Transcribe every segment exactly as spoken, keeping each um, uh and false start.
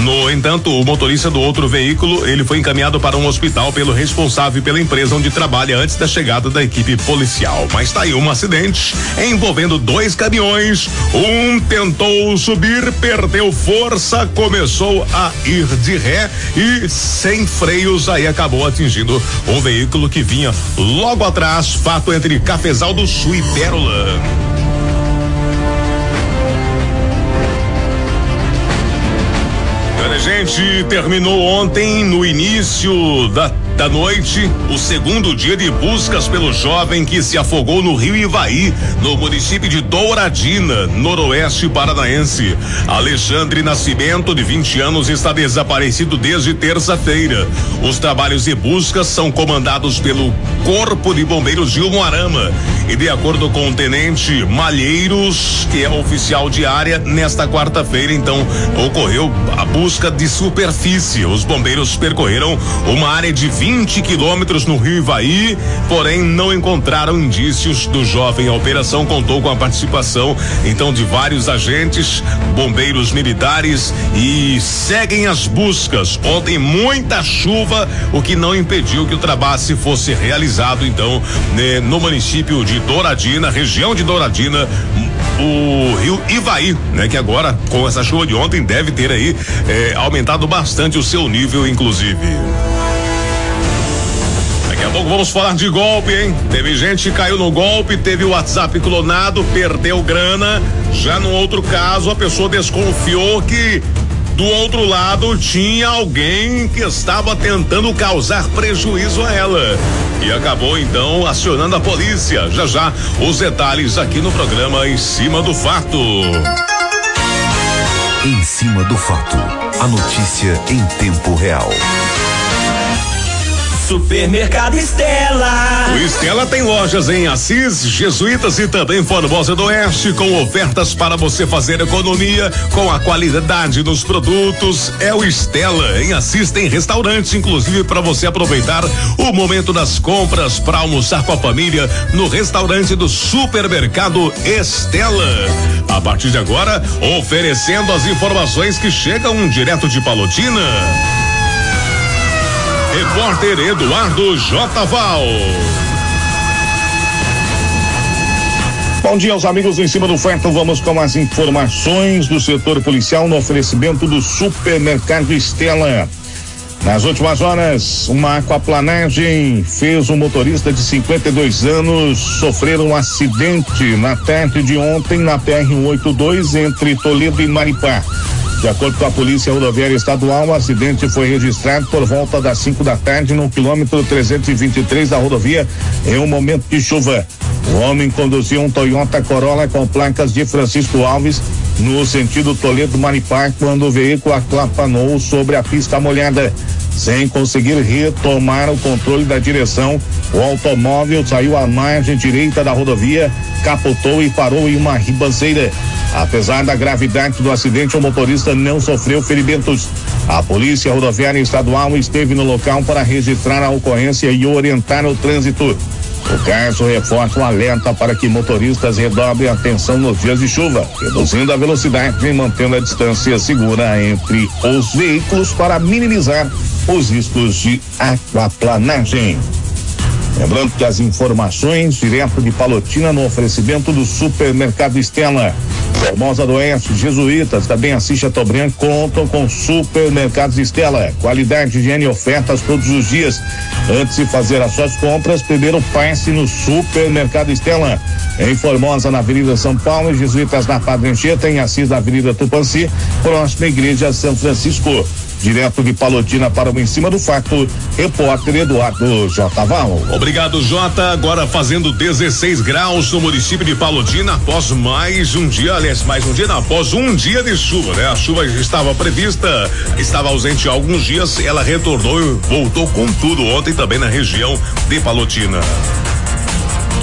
No entanto, o motorista do outro veículo, ele foi encaminhado para um hospital pelo responsável pela empresa onde trabalha antes da chegada da equipe policial. Mas tá aí um acidente envolvendo dois caminhões. Um tentou subir, perdeu força, começou a ir de ré e sem freios aí acabou atingindo um veículo que vinha logo atrás. Fato entre Cafezal do Sul e Pérola. Gente, terminou ontem, no início da, da noite, o segundo dia de buscas pelo jovem que se afogou no rio Ivaí, no município de Douradina, noroeste paranaense. Alexandre Nascimento, de vinte anos, está desaparecido desde terça-feira. Os trabalhos de busca são comandados pelo Corpo de Bombeiros de Umuarama. E de acordo com o tenente Malheiros, que é oficial de área, nesta quarta-feira, então, ocorreu a busca de superfície. Os bombeiros percorreram uma área de vinte quilômetros no rio Ivaí, porém não encontraram indícios do jovem. A operação contou com a participação, então, de vários agentes, bombeiros militares, e seguem as buscas. Ontem muita chuva, o que não impediu que o trabalho se fosse realizado, então, né, no município de Douradina, região de Douradina, o rio Ivaí, né? Que agora, com essa chuva de ontem, deve ter aí eh, aumentado bastante o seu nível, inclusive. Daqui a pouco vamos falar de golpe, hein? Teve gente que caiu no golpe, teve o WhatsApp clonado, perdeu grana. Já no outro caso, a pessoa desconfiou que do outro lado tinha alguém que estava tentando causar prejuízo a ela e acabou então acionando a polícia. Já já os detalhes aqui no programa Em Cima do Fato. Em Cima do Fato, a notícia em tempo real. Supermercado Estela. O Estela tem lojas em Assis, Jesuítas e também Formosa do Oeste, com ofertas para você fazer economia com a qualidade dos produtos. É o Estela. Em Assis tem restaurante, inclusive para você aproveitar o momento das compras para almoçar com a família no restaurante do Supermercado Estela. A partir de agora, oferecendo as informações que chegam direto de Palotina. Repórter Eduardo Jotaval. Bom dia aos amigos do Em Cima do Fato. Vamos com as informações do setor policial no oferecimento do Supermercado Estela. Nas últimas horas, uma aquaplanagem fez um motorista de cinquenta e dois anos sofrer um acidente na tarde de ontem na P R cento e oitenta e dois entre Toledo e Maripá. De acordo com a Polícia Rodoviária Estadual, o acidente foi registrado por volta das cinco da tarde no quilômetro trezentos e vinte e três da rodovia, em um momento de chuva. O homem conduzia um Toyota Corolla com placas de Francisco Alves no sentido Toledo-Maripá quando o veículo aquaplanou sobre a pista molhada. Sem conseguir retomar o controle da direção, o automóvel saiu à margem direita da rodovia, capotou e parou em uma ribanceira. Apesar da gravidade do acidente, o motorista não sofreu ferimentos. A Polícia Rodoviária Estadual esteve no local para registrar a ocorrência e orientar o trânsito. O caso reforça o alerta para que motoristas redobrem a atenção nos dias de chuva, reduzindo a velocidade e mantendo a distância segura entre os veículos para minimizar os riscos de aquaplanagem. Lembrando que as informações direto de Palotina no oferecimento do Supermercado Estela. Formosa do Oeste, Jesuítas, também Assis Chateaubriand contam com Supermercados Estela. Qualidade, higiene e ofertas todos os dias. Antes de fazer as suas compras, primeiro passe no Supermercado Estela. Em Formosa, na Avenida São Paulo, Jesuítas na Padre Anchieta, em Assis, na Avenida Tupanci, próxima à Igreja São Francisco. Direto de Palotina para o Em Cima do Fato, repórter Eduardo Jotaval. Obrigado, Jota. Agora fazendo dezesseis graus no município de Palotina após mais um dia, aliás, mais um dia, não, após um dia de chuva, né? A chuva estava prevista, estava ausente há alguns dias, ela retornou e voltou com tudo ontem também na região de Palotina.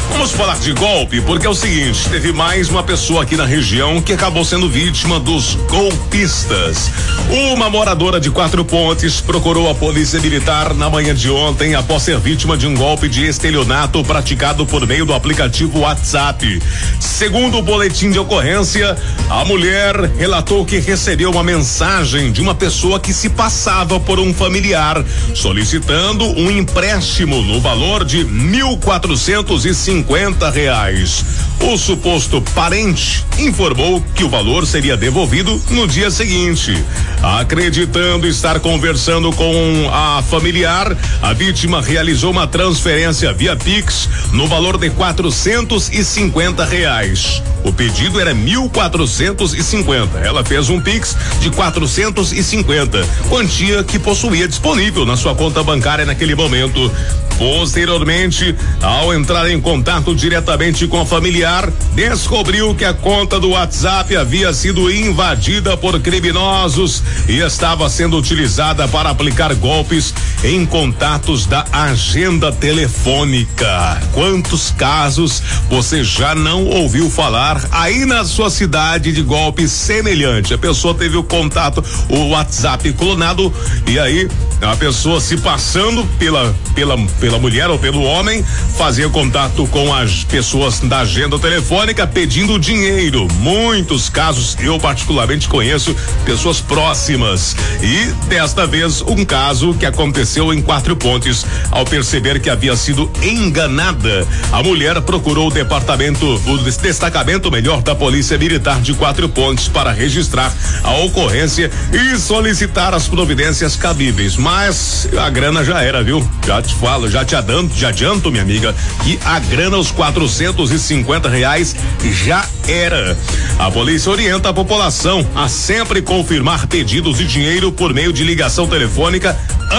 Vamos falar de golpe, porque é o seguinte, teve mais uma pessoa aqui na região que acabou sendo vítima dos golpistas. Uma moradora de Quatro Pontes procurou a polícia militar na manhã de ontem após ser vítima de um golpe de estelionato praticado por meio do aplicativo WhatsApp. Segundo o boletim de ocorrência, a mulher relatou que recebeu uma mensagem de uma pessoa que se passava por um familiar, solicitando um empréstimo no valor de mil quatrocentos e cinquenta reais. O suposto parente informou que o valor seria devolvido no dia seguinte. Acreditando estar conversando com a familiar, a vítima realizou uma transferência via Pix no valor de quatrocentos e cinquenta reais. O pedido era mil quatrocentos e cinquenta. Ela fez um Pix de quatrocentos e cinquenta, quantia que possuía disponível na sua conta bancária naquele momento. Posteriormente, ao entrar em contato diretamente com a familiar, descobriu que a conta do WhatsApp havia sido invadida por criminosos e estava sendo utilizada para aplicar golpes em contatos da agenda telefônica. Quantos casos você já não ouviu falar aí na sua cidade de golpe semelhante? A pessoa teve o contato, o WhatsApp clonado, e aí a pessoa se passando pela pela pela mulher ou pelo homem, fazia contato com as pessoas da agenda telefônica pedindo dinheiro. Muitos casos, eu particularmente conheço pessoas próximas, e desta vez um caso que aconteceu em Quatro Pontes. Ao perceber que havia sido enganada, a mulher procurou o departamento, o destacamento melhor da Polícia Militar de Quatro Pontes para registrar a ocorrência e solicitar as providências cabíveis. Mas a grana já era, viu? Já te falo, já te adianto, já adianto, minha amiga, que a grana, os quatrocentos e cinquenta reais, já era. A polícia orienta a população a sempre confirmar pedidos de dinheiro por meio de ligação telefônica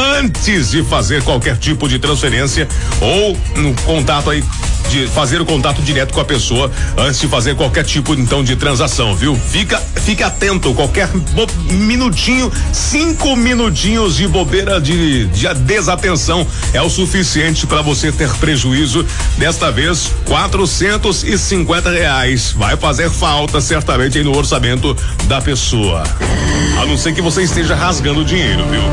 antes de fazer qualquer tipo de transferência ou no contato aí, de fazer o contato direto com a pessoa antes de fazer qualquer tipo então de transação, viu? Fica, fique atento, qualquer minutinho, cinco minutinhos de bobeira, de, de desatenção é o suficiente para você ter prejuízo. Desta vez, quatrocentos e cinquenta reais vai fazer falta certamente aí no orçamento da pessoa, a não ser que você esteja rasgando dinheiro, viu?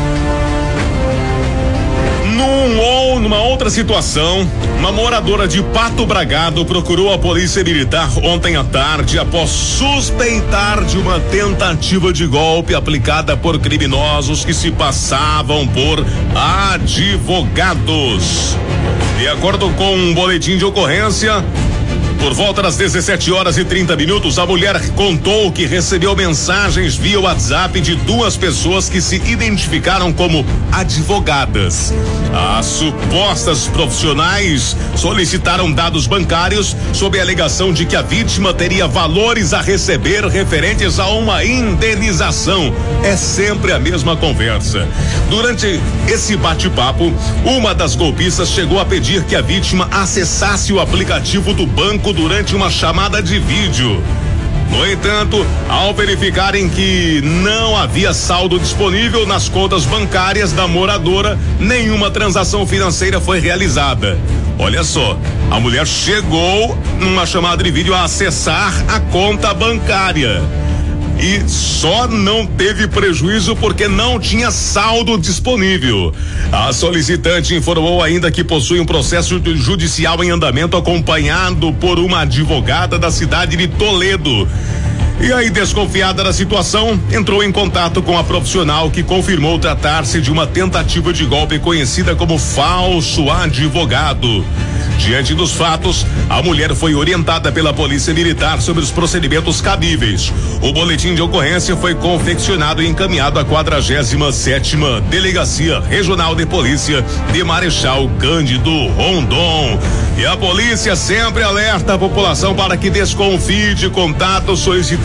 Num ou numa outra situação, uma moradora de Pato Bragado procurou a polícia militar ontem à tarde após suspeitar de uma tentativa de golpe aplicada por criminosos que se passavam por advogados. De acordo com um boletim de ocorrência, por volta das dezessete horas e trinta minutos, a mulher contou que recebeu mensagens via WhatsApp de duas pessoas que se identificaram como advogadas. As supostas profissionais solicitaram dados bancários sob a alegação de que a vítima teria valores a receber referentes a uma indenização. É sempre a mesma conversa. Durante esse bate-papo, uma das golpistas chegou a pedir que a vítima acessasse o aplicativo do banco durante uma chamada de vídeo. No entanto, ao verificarem que não havia saldo disponível nas contas bancárias da moradora, nenhuma transação financeira foi realizada. Olha só, a mulher chegou numa chamada de vídeo a acessar a conta bancária e só não teve prejuízo porque não tinha saldo disponível. A solicitante informou ainda que possui um processo judicial em andamento acompanhado por uma advogada da cidade de Toledo. E aí, desconfiada da situação, entrou em contato com a profissional que confirmou tratar-se de uma tentativa de golpe conhecida como falso advogado. Diante dos fatos, a mulher foi orientada pela Polícia Militar sobre os procedimentos cabíveis. O boletim de ocorrência foi confeccionado e encaminhado à quadragésima sétima Delegacia Regional de Polícia de Marechal Cândido Rondon. E a polícia sempre alerta a população para que desconfie de contatos solicitando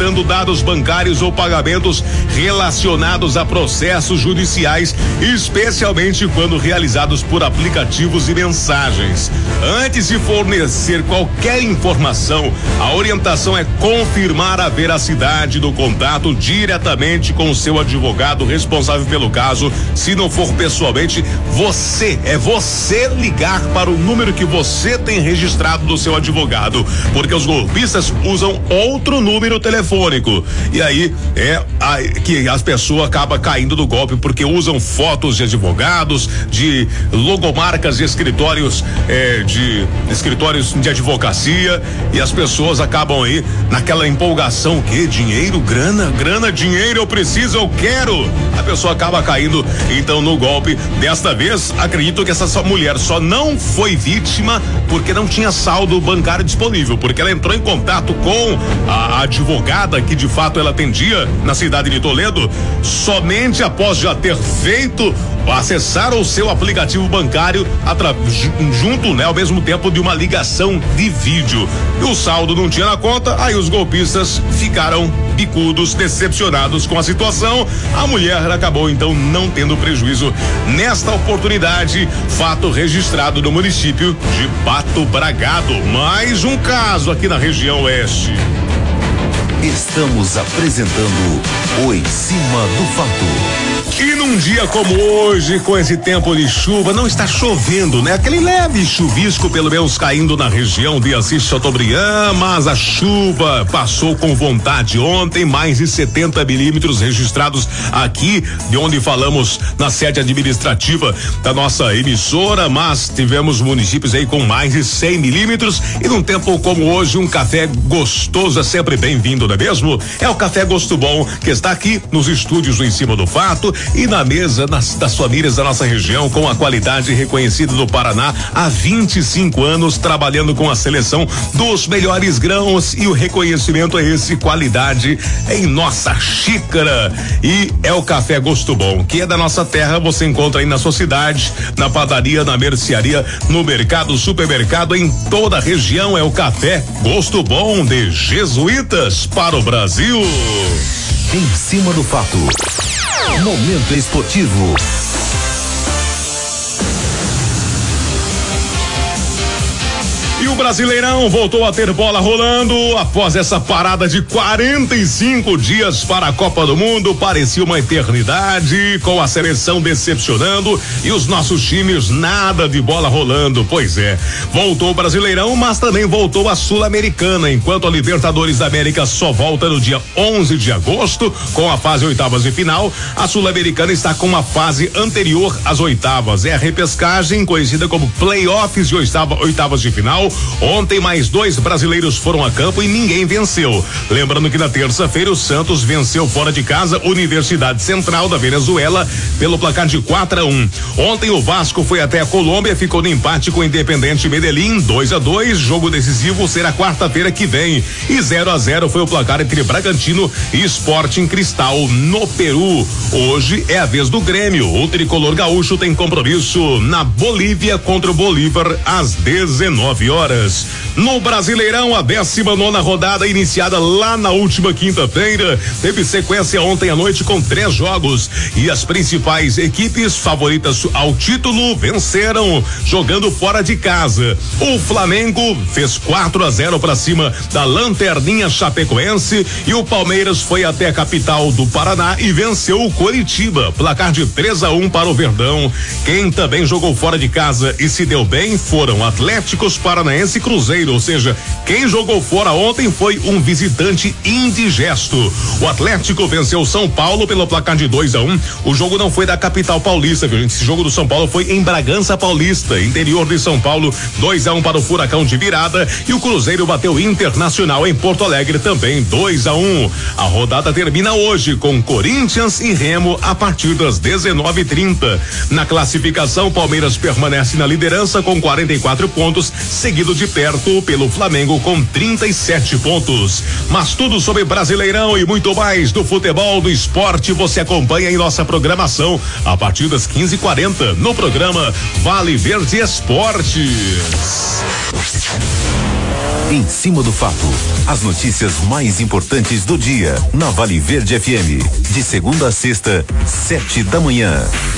solicitando dados bancários ou pagamentos relacionados a processos judiciais, especialmente quando realizados por aplicativos e mensagens. Antes de fornecer qualquer informação, a orientação é confirmar a veracidade do contato diretamente com o seu advogado responsável pelo caso. Se não for pessoalmente, você, é você ligar para o número que você tem registrado do seu advogado, porque os golpistas usam outro número telefônico. E aí é a, que as pessoas acabam caindo do golpe, porque usam fotos de advogados, de logomarcas de escritórios, eh, de escritórios de advocacia, e as pessoas acabam aí naquela empolgação, que dinheiro, grana, grana, dinheiro, eu preciso, eu quero. A pessoa acaba caindo então no golpe. Desta vez, acredito que essa só mulher só não foi vítima porque não tinha saldo bancário disponível, porque ela entrou em contato com a advogada que de fato ela atendia na cidade de Toledo somente após já ter feito acessar o seu aplicativo bancário atra, junto, né, ao mesmo tempo de uma ligação de vídeo. E o saldo não tinha na conta, aí os golpistas ficaram bicudos, decepcionados com a situação. A mulher acabou então não tendo prejuízo nesta oportunidade. Fato registrado no município de Pato Bragado. Mais um caso aqui na região oeste. Estamos apresentando o Em Cima do Fato. E num dia como hoje, com esse tempo de chuva, não está chovendo, né? Aquele leve chuvisco, pelo menos caindo na região de Assis Chateaubriand, mas a chuva passou com vontade ontem, mais de setenta milímetros registrados aqui, de onde falamos na sede administrativa da nossa emissora, mas tivemos municípios aí com mais de cem milímetros, e num tempo como hoje, um café gostoso é sempre bem-vindo, não é mesmo? É o Café Gosto Bom, que está aqui nos estúdios do Em Cima do Fato e na mesa nas, das famílias da nossa região, com a qualidade reconhecida do Paraná há vinte e cinco anos, trabalhando com a seleção dos melhores grãos, e o reconhecimento é esse, qualidade em nossa xícara. E é o Café Gosto Bom, que é da nossa terra. Você encontra aí na sua cidade, na padaria, na mercearia, no mercado, supermercado, em toda a região. É o Café Gosto Bom de Jesuítas para o Brasil. Em Cima do Fato. Momento esportivo. E o Brasileirão voltou a ter bola rolando após essa parada de quarenta e cinco dias para a Copa do Mundo. Parecia uma eternidade, com a seleção decepcionando e os nossos times nada de bola rolando. Pois é, voltou o Brasileirão, mas também voltou a Sul-Americana, enquanto a Libertadores da América só volta no dia onze de agosto com a fase oitavas de final. A Sul-Americana está com uma fase anterior às oitavas, é a repescagem, conhecida como playoffs de oitava, oitavas de final. Ontem mais dois brasileiros foram a campo e ninguém venceu. Lembrando que na terça-feira o Santos venceu fora de casa Universidade Central da Venezuela pelo placar de quatro a um. Ontem o Vasco foi até a Colômbia, ficou no empate com o Independente Medellín, dois a dois. Jogo decisivo será quarta-feira que vem. E zero a zero foi o placar entre Bragantino e Sporting Cristal no Peru. Hoje é a vez do Grêmio. O tricolor gaúcho tem compromisso na Bolívia contra o Bolívar às dezenove horas. No Brasileirão, a décima nona rodada, iniciada lá na última quinta-feira, teve sequência ontem à noite com três jogos, e as principais equipes favoritas ao título venceram jogando fora de casa. O Flamengo fez quatro a zero para cima da Lanterninha Chapecoense, e o Palmeiras foi até a capital do Paraná e venceu o Coritiba, placar de três a um para o Verdão. Quem também jogou fora de casa e se deu bem foram Atléticos Paranaense e Cruzeiro, ou seja, quem jogou fora ontem foi um visitante indigesto. O Atlético venceu o São Paulo pelo placar de dois a um. O jogo não foi da capital paulista, viu, gente? Esse jogo do São Paulo foi em Bragança Paulista, interior de São Paulo. dois a um para o Furacão de virada, e o Cruzeiro bateu o Internacional em Porto Alegre também dois a um. A rodada termina hoje com Corinthians e Remo a partir das dezenove e trinta. Na classificação, o Palmeiras permanece na liderança com quarenta e quatro pontos, seguido de perto pelo Flamengo com trinta e sete pontos. Mas tudo sobre Brasileirão e muito mais do futebol, do esporte, você acompanha em nossa programação a partir das quinze e quarenta no programa Vale Verde Esportes. Em cima do fato, as notícias mais importantes do dia na Vale Verde F M, de segunda a sexta, sete da manhã.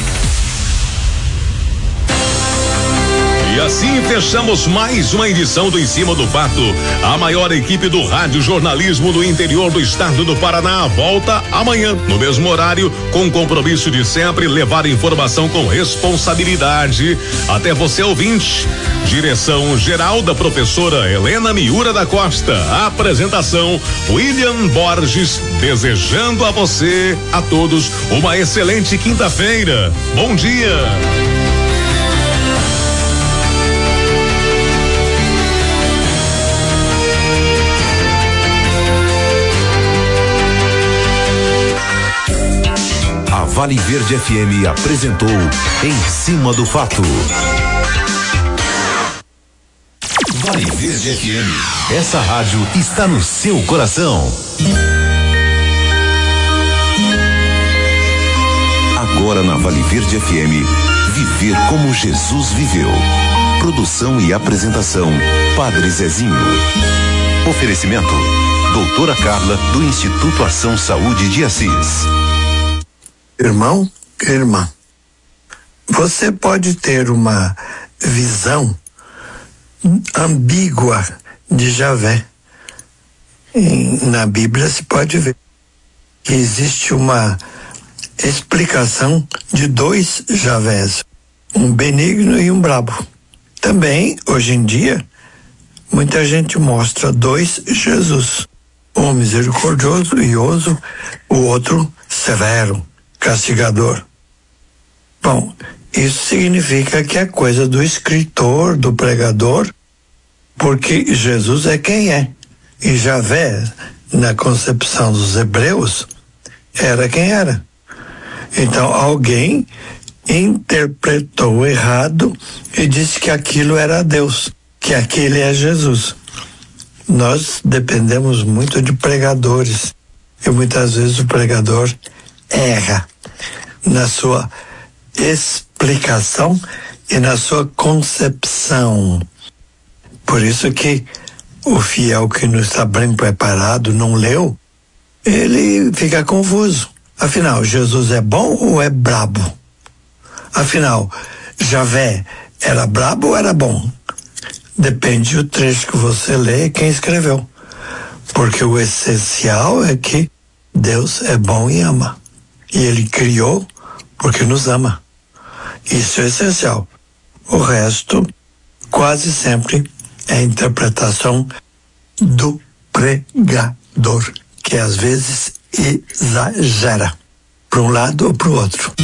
E assim fechamos mais uma edição do Em Cima do Fato. A maior equipe do rádio jornalismo do interior do estado do Paraná volta amanhã, no mesmo horário, com o compromisso de sempre levar informação com responsabilidade até você, ouvinte. Direção geral da professora Helena Miura da Costa. Apresentação William Borges, desejando a você, a todos, uma excelente quinta-feira. Bom dia. A Vale Verde F M apresentou Em Cima do Fato. Vale Verde F M. Essa rádio está no seu coração. Agora na Vale Verde F M, viver como Jesus viveu. Produção e apresentação, Padre Zezinho. Oferecimento, doutora Carla, do Instituto Ação Saúde de Assis. Irmão, irmã, você pode ter uma visão ambígua de Javé. Em, na Bíblia se pode ver que existe uma explicação de dois Javés, um benigno e um brabo. Também, hoje em dia, muita gente mostra dois Jesus, um misericordioso e oso, o outro severo, castigador. Bom, isso significa que é coisa do escritor, do pregador, porque Jesus é quem é. E Javé, na concepção dos hebreus, era quem era. Então alguém interpretou errado e disse que aquilo era Deus, que aquele é Jesus. Nós dependemos muito de pregadores e muitas vezes o pregador erra na sua explicação e na sua concepção. Por isso que o fiel que não está bem preparado, não leu, ele fica confuso. Afinal, Jesus é bom ou é brabo? Afinal, Javé era brabo ou era bom? Depende do trecho que você lê e quem escreveu. Porque o essencial é que Deus é bom e ama. E Ele criou porque nos ama. Isso é essencial. O resto, quase sempre, é a interpretação do pregador, que às vezes exagera para um lado ou para o outro.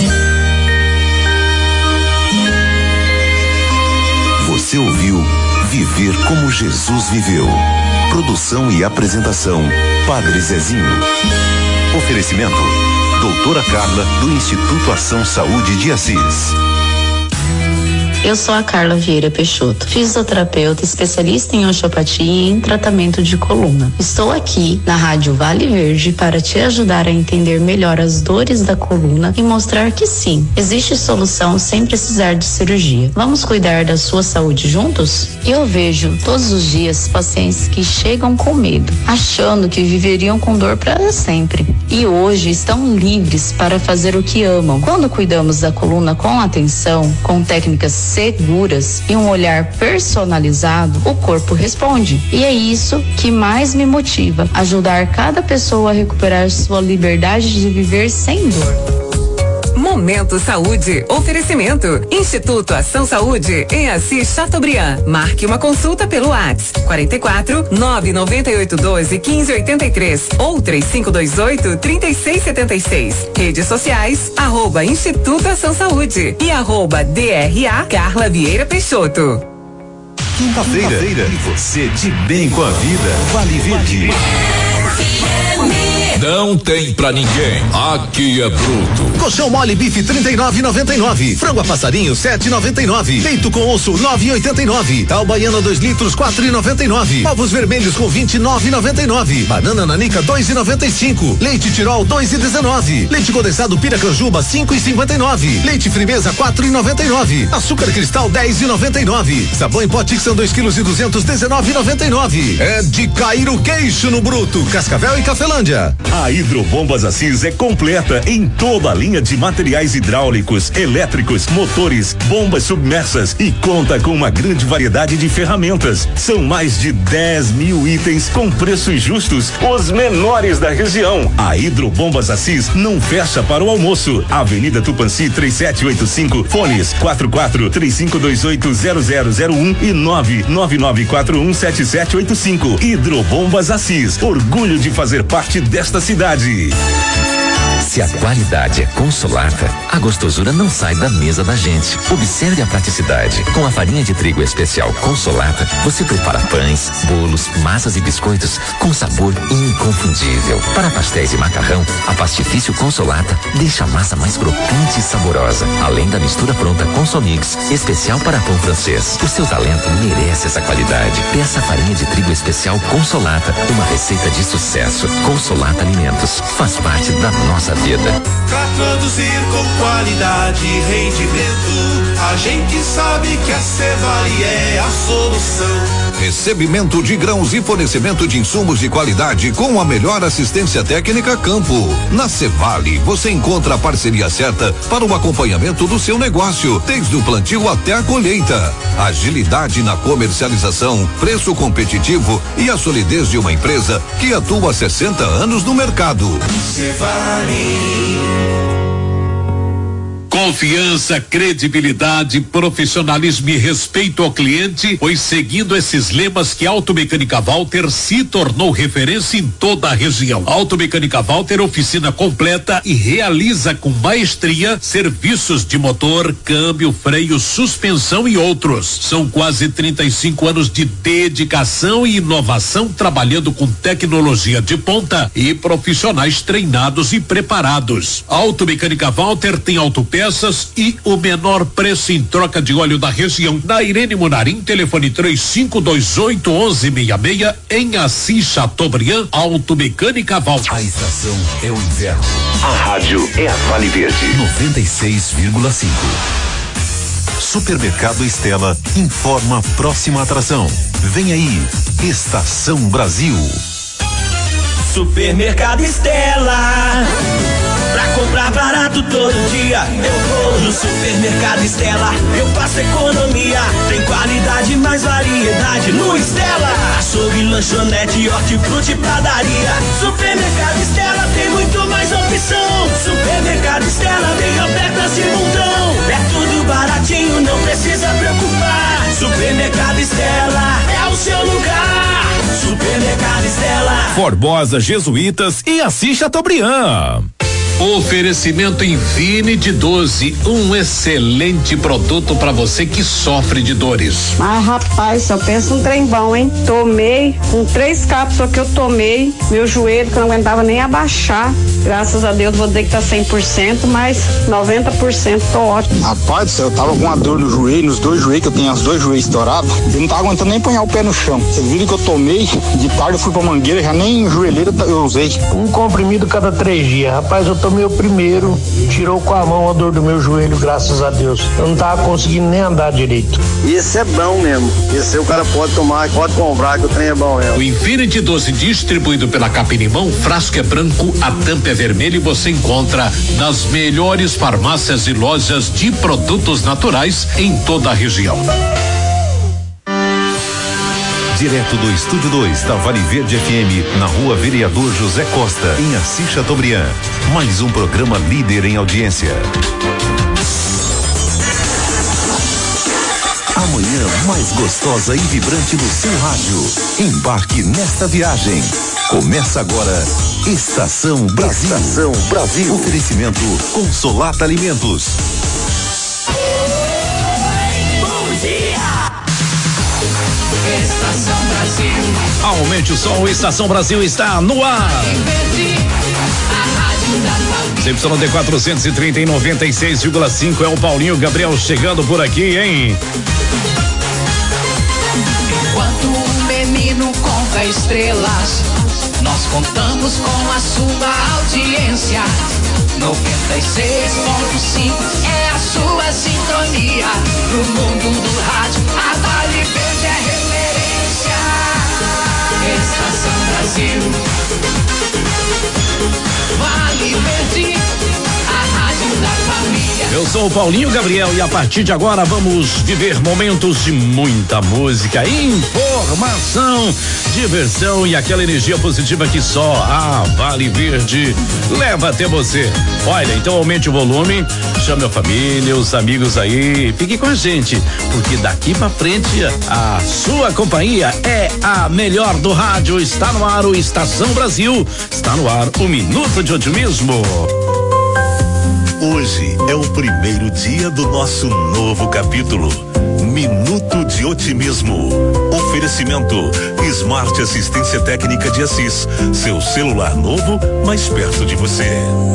Você ouviu Viver como Jesus viveu. Produção e apresentação, Padre Zezinho. Oferecimento, doutora Carla, do Instituto Ação Saúde de Assis. Eu sou a Carla Vieira Peixoto, fisioterapeuta especialista em osteopatia e em tratamento de coluna. Estou aqui na Rádio Vale Verde para te ajudar a entender melhor as dores da coluna e mostrar que sim, existe solução sem precisar de cirurgia. Vamos cuidar da sua saúde juntos? Eu vejo todos os dias pacientes que chegam com medo, achando que viveriam com dor para sempre. E hoje estão livres para fazer o que amam. Quando cuidamos da coluna com atenção, com técnicas seguras e um olhar personalizado, o corpo responde. E é isso que mais me motiva, ajudar cada pessoa a recuperar sua liberdade de viver sem dor. Momento Saúde. Oferecimento. Instituto Ação Saúde em Assis Chateaubriand. Marque uma consulta pelo WhatsApp quarenta e quatro, nove nove oito um dois, quinze oitenta e três ou três cinco dois oito, trinta e seis setenta e seis. Redes sociais, arroba Instituto Ação Saúde e arroba D R A Carla Vieira Peixoto. Quinta-feira, Quinta-feira. E você de bem com a vida. Vale Verde. Não tem pra ninguém. Aqui é bruto. Colchão mole bife trinta e nove e noventa e nove. Frango a passarinho sete e noventa e nove. Peito com osso nove e oitenta e nove. Tal baiana dois litros quatro e noventa e nove. Ovos vermelhos com vinte e nove e noventa e nove. Banana nanica dois e noventa e cinco. Leite Tirol dois e dezenove. Leite condensado Piracanjuba cinco e cinquenta e nove. Leite Frimeza quatro e noventa e nove. Açúcar Cristal dez e noventa e nove. Sabão em pó Tixan dois quilos e duzentos dezenove e noventa e nove. É de cair o queixo no bruto. Cascavel e Cafelândia. A Hidrobombas Assis é completa em toda a linha de materiais hidráulicos, elétricos, motores, bombas submersas e conta com uma grande variedade de ferramentas. São mais de dez mil itens com preços justos, os menores da região. A Hidrobombas Assis não fecha para o almoço. Avenida Tupanci três sete oito cinco, fones quatro quatro três cinco dois oito zero zero zero um e nove nove nove quatro um sete sete oito cinco. Hidrobombas Assis, orgulho de fazer parte desta cidade. Se a qualidade é Consolata, a gostosura não sai da mesa da gente. Observe a praticidade. Com a farinha de trigo especial Consolata, você prepara pães, bolos, massas e biscoitos com sabor inconfundível. Para pastéis e macarrão, a Pastifício Consolata deixa a massa mais crocante e saborosa. Além da mistura pronta Consomix, especial para pão francês. O seu talento merece essa qualidade. Peça a farinha de trigo especial Consolata, uma receita de sucesso. Consolata Alimentos, faz parte da nossa vida. Pra produzir com qualidade e rendimento, a gente sabe que a Cevale é a solução. Recebimento de grãos e fornecimento de insumos de qualidade com a melhor assistência técnica campo. Na Cevale, você encontra a parceria certa para o acompanhamento do seu negócio, desde o plantio até a colheita. Agilidade na comercialização, preço competitivo e a solidez de uma empresa que atua há sessenta anos no mercado. Cevale. Confiança, credibilidade, profissionalismo e respeito ao cliente, pois seguindo esses lemas que a Automecânica Walter se tornou referência em toda a região. Automecânica Walter, oficina completa e realiza com maestria serviços de motor, câmbio, freio, suspensão e outros. São quase trinta e cinco anos de dedicação e inovação trabalhando com tecnologia de ponta e profissionais treinados e preparados. Automecânica Walter tem autopeças e o menor preço em troca de óleo da região. Na Irene Munarim, telefone três cinco dois oito, onze sessenta e seis, em Assis Chateaubriand, Automecânica Walter. A estação é o inverno. A rádio é a Vale Verde. noventa e seis vírgula cinco. Supermercado Estela informa a próxima atração. Vem aí, Estação Brasil. Supermercado Estela. Pra comprar barato todo dia, eu vou no Supermercado Estela. Eu faço economia, tem qualidade, mais variedade no Estela. Açougue, lanchonete, hortifruti, padaria. Supermercado Estela tem muito mais opção. Supermercado Estela tem ofertas e montão. É tudo baratinho, não precisa preocupar. Supermercado Estela é o seu lugar. Supermercado Estela. Formosa, Jesuítas e Assis Chateaubriand. Oferecimento Infinity doze, um excelente produto para você que sofre de dores. Mas rapaz, só pensa um trem bom, hein? Tomei, com três cápsulas que eu tomei, meu joelho que eu não aguentava nem abaixar. Graças a Deus vou dizer que tá cem por cento, mas noventa por cento tô ótimo. Rapaz do céu, eu tava com uma dor no joelho, nos dois joelhos, que eu tenho os dois joelhos estourados. Eu não tava aguentando nem ponhar o pé no chão. Vocês viram que eu tomei, de tarde eu fui pra mangueira, já nem joelheira eu usei. Um comprimido cada três dias. Rapaz, eu tomei o primeiro, tirou com a mão a dor do meu joelho, graças a Deus. Eu não tava conseguindo nem andar direito. Esse é bom mesmo. Esse aí o cara pode tomar, pode comprar, que o trem é bom mesmo. O Infinity doze, distribuído pela Capinimão, frasco é branco, a tampa é vermelha e você encontra nas melhores farmácias e lojas de produtos naturais em toda a região. Direto do Estúdio dois da Vale Verde F M, na Rua Vereador José Costa, em Assis Chateaubriand. Mais um programa líder em audiência. A manhã mais gostosa e vibrante do seu rádio. Embarque nesta viagem. Começa agora, Estação Brasil. Estação Brasil. Oferecimento Consolata Alimentos. Estação Brasil. Aumente o som, Estação Brasil está no ar. da Y D quatrocentos e trinta em noventa e seis vírgula cinco é o Paulinho Gabriel chegando por aqui, hein? Enquanto o menino conta estrelas, nós contamos com a sua audiência. noventa e seis ponto cinco é a sua sintonia. No mundo do rádio, a Vale Verde é referência. Estação Brasil, Vale Verde, a rádio da família. Eu sou o Paulinho Gabriel e a partir de agora vamos viver momentos de muita música, informação, diversão e aquela energia positiva que só a Vale Verde leva até você. Olha, então aumente o volume, chame a família, os amigos aí, fique com a gente, porque daqui pra frente a sua companhia é a melhor do rádio. Está no ar o Estação Brasil, está no ar o Minuto de Otimismo. Hoje é o primeiro dia do nosso novo capítulo. Minuto de Otimismo. Oferecimento Smart Assistência Técnica de Assis. Seu celular novo, mais perto de você.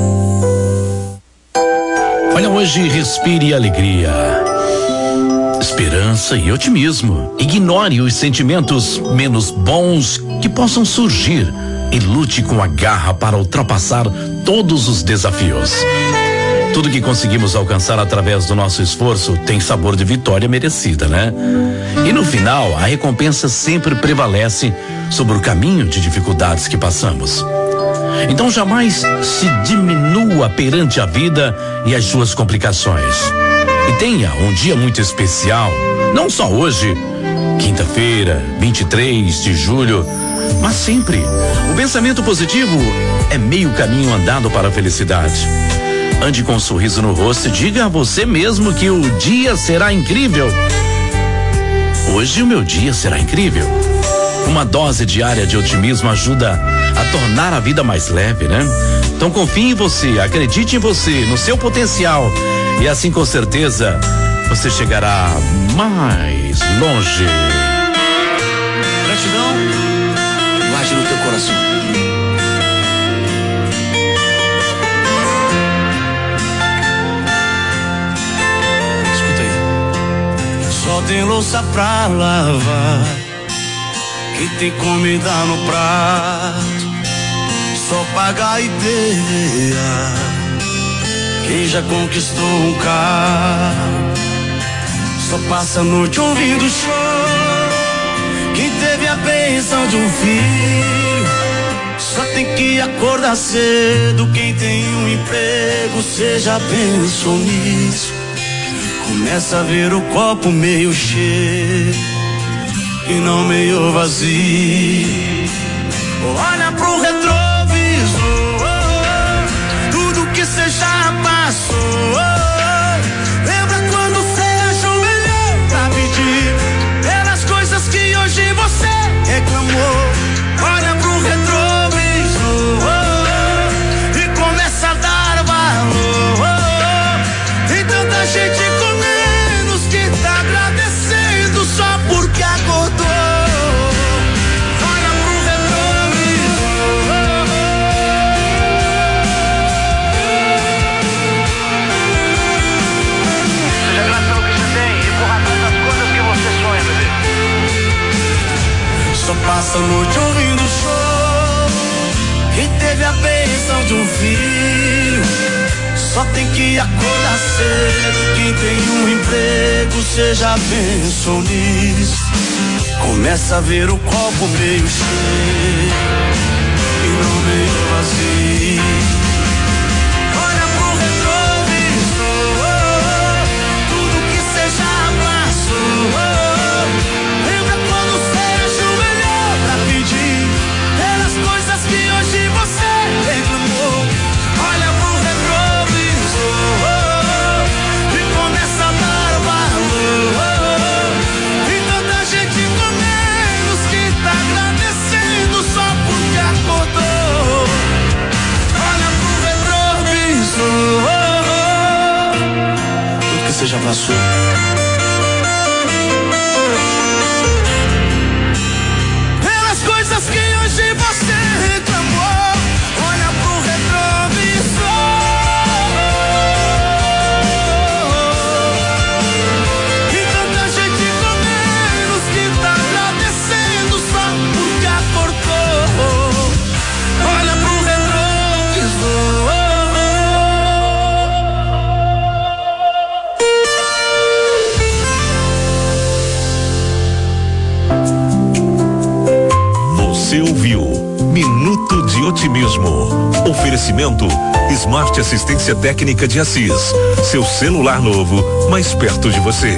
Olha, hoje respire alegria, esperança e otimismo. Ignore os sentimentos menos bons que possam surgir e lute com a garra para ultrapassar todos os desafios. Tudo que conseguimos alcançar através do nosso esforço tem sabor de vitória merecida, né? E no final, a recompensa sempre prevalece sobre o caminho de dificuldades que passamos. Então jamais se diminua perante a vida e as suas complicações. E tenha um dia muito especial, não só hoje, quinta-feira, vinte e três de julho, mas sempre. O pensamento positivo é meio caminho andado para a felicidade. Ande com um sorriso no rosto e diga a você mesmo que o dia será incrível. Hoje o meu dia será incrível. Uma dose diária de otimismo ajuda a tornar a vida mais leve, né? Então confie em você, acredite em você, no seu potencial e assim com certeza você chegará mais longe. Gratidão, guarde no teu coração. Só tem louça pra lavar, quem tem comida no prato, só pagar e derrear. Quem já conquistou um carro, só passa a noite ouvindo choro. Quem teve a bênção de um filho, só tem que acordar cedo. Quem tem um emprego, cê já pensou nisso? Começa a ver o copo meio cheio e não meio vazio. Olha pro retrovisor, tudo que cê já passou. Lembra quando cê ajoelhou pra pedir pelas coisas que hoje você reclamou. Olha pro retrovisor e começa a dar valor. Tem tanta gente só porque acordou. Olha pro retrovisor. Seja grato pelo que você tem e por razão das coisas que você sonha, bebê. Só passa a noite ouvindo show. Quem teve a bênção de um filho, só tem que acordar cedo. Quem tem um emprego, cê já pensou nisso? Começa a ver o copo meio cheio e não meio vazio. Olha pro retrovisor, tudo que cê já passou. Lembra quando cê ajoelhou pra pedir pelas coisas que hoje você reclamou. Olha pro e começa a dar valor. E tanta gente com menos que tá agradecendo só porque acordou. Olha pro retrovisor, tudo que você já passou. Pelas coisas que hoje você reclamou. Olha pro retrovisor. hoje mesmo. Oferecimento Smart Assistência Técnica de Assis. Seu celular novo mais perto de você.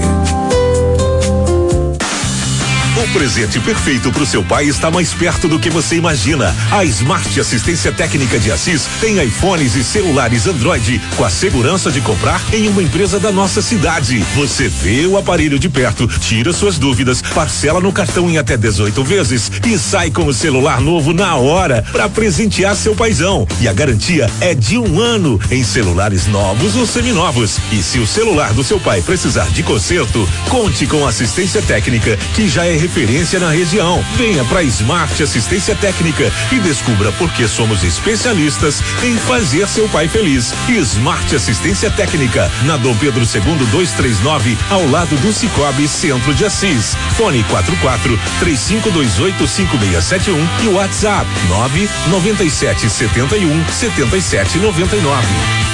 O presente perfeito para o seu pai está mais perto do que você imagina. A Smart Assistência Técnica de Assis tem iPhones e celulares Android com a segurança de comprar em uma empresa da nossa cidade. Você vê o aparelho de perto, tira suas dúvidas, parcela no cartão em até dezoito vezes e sai com o celular novo na hora para presentear seu paizão. E a garantia é de um ano em celulares novos ou seminovos. E se o celular do seu pai precisar de conserto, conte com a assistência técnica que já é referência na região. Venha para Smart Assistência Técnica e descubra por que somos especialistas em fazer seu pai feliz. Smart Assistência Técnica, na Dom Pedro segundo duzentos e trinta e nove, ao lado do Cicobi Centro de Assis. Fone quatro quatro três cinco dois oito cinco seis sete um e o WhatsApp nove nove sete sete um sete sete nove nove.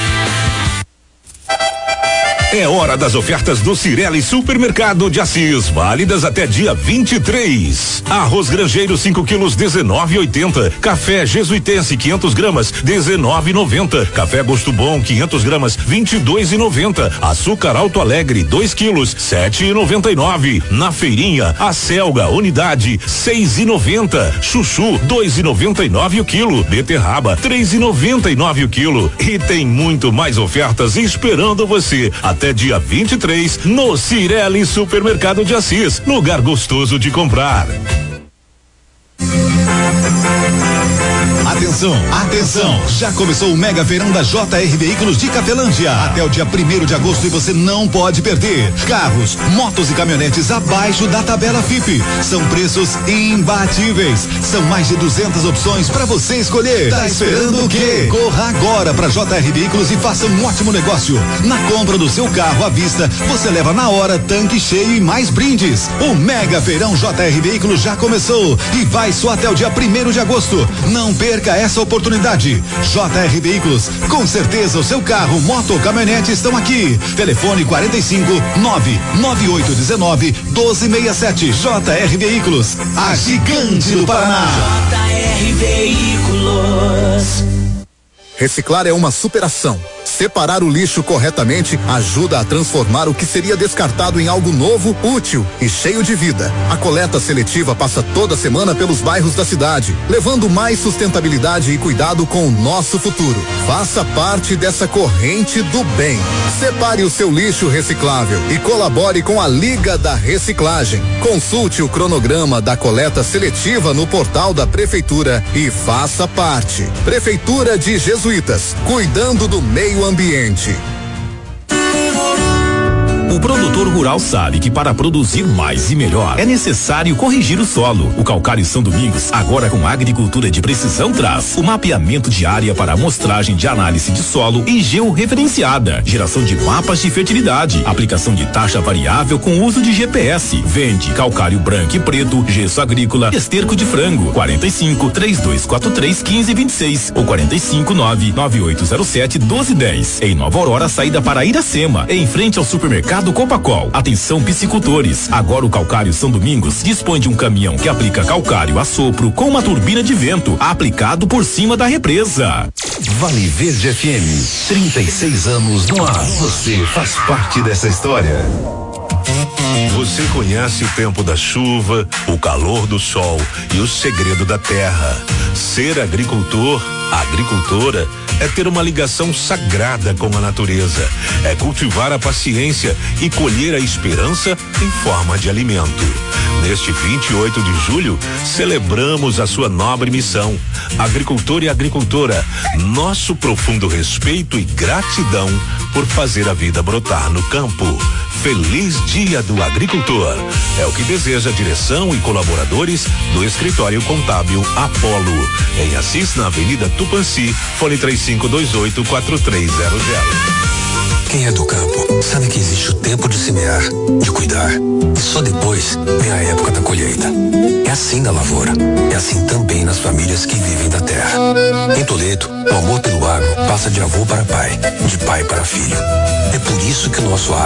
É hora das ofertas do Cirelli Supermercado de Assis, válidas até dia vinte e três. Arroz Grangeiro cinco quilos dezenove e oitenta. Café Jesuitense quinhentos gramas dezenove e noventa. Café Gosto Bom quinhentos gramas vinte e dois e noventa. Açúcar Alto Alegre dois quilos sete e noventa e nove. Na feirinha a Selga unidade seis e noventa. Chuchu dois e noventa e nove o quilo. Beterraba três e noventa e nove o quilo. E tem muito mais ofertas esperando você até dia vinte e três no Cirelli Supermercado de Assis, lugar gostoso de comprar. Atenção, atenção! Já começou o Mega Feirão da J R Veículos de Cafelândia. Até o dia primeiro de agosto e você não pode perder. Carros, motos e caminhonetes abaixo da tabela F I P. São preços imbatíveis. São mais de duzentas opções para você escolher. Tá esperando o quê? Corra agora para J R Veículos e faça um ótimo negócio. Na compra do seu carro à vista, você leva na hora tanque cheio e mais brindes. O Mega Feirão J R Veículos já começou e vai só até o dia primeiro de agosto. Não perca essa oportunidade. J R Veículos, com certeza o seu carro, moto ou caminhonete estão aqui. Telefone quarenta e cinco nove nove oito um nove doze sessenta e sete. J R Veículos, a gigante do Paraná. J R Veículos. Reciclar é uma superação. Separar o lixo corretamente ajuda a transformar o que seria descartado em algo novo, útil e cheio de vida. A coleta seletiva passa toda semana pelos bairros da cidade, levando mais sustentabilidade e cuidado com o nosso futuro. Faça parte dessa corrente do bem. Separe o seu lixo reciclável e colabore com a Liga da Reciclagem. Consulte o cronograma da coleta seletiva no portal da Prefeitura e faça parte. Prefeitura de Jesuítas, cuidando do meio ambiente. O produtor rural sabe que para produzir mais e melhor é necessário corrigir o solo. O Calcário São Domingos, agora com agricultura de precisão, traz o mapeamento de área para amostragem de análise de solo e georreferenciada, geração de mapas de fertilidade, aplicação de taxa variável com uso de G P S. Vende calcário branco e preto, gesso agrícola, esterco de frango. quarenta e cinco, três dois quatro três, quinze vinte e seis ou quarenta e cinco, nove nove oito zero sete, doze dez. Em Nova Aurora, saída para Iracema, em frente ao supermercado do Copacol. Atenção piscicultores, agora o Calcário São Domingos dispõe de um caminhão que aplica calcário a sopro com uma turbina de vento aplicado por cima da represa. Vale Verde F M, trinta e seis anos no ar. Você faz parte dessa história. Você conhece o tempo da chuva, o calor do sol e o segredo da terra. Ser agricultor, agricultora, é ter uma ligação sagrada com a natureza. É cultivar a paciência e colher a esperança em forma de alimento. Neste vinte e oito de julho, celebramos a sua nobre missão. Agricultor e agricultora, nosso profundo respeito e gratidão por fazer a vida brotar no campo. Feliz Dia do Agricultor. É o que deseja a direção e colaboradores do Escritório Contábil Apolo. Em Assis, na Avenida Tupanci, fone três cinco dois oito quatro três zero zero. Quem é do campo sabe que existe o tempo de semear, de cuidar, e só depois vem a época da colheita. É assim na lavoura, é assim também nas famílias que vivem da terra. Em Toledo, o amor pelo agro passa de avô para pai, de pai para filho. É por isso que o nosso agro tem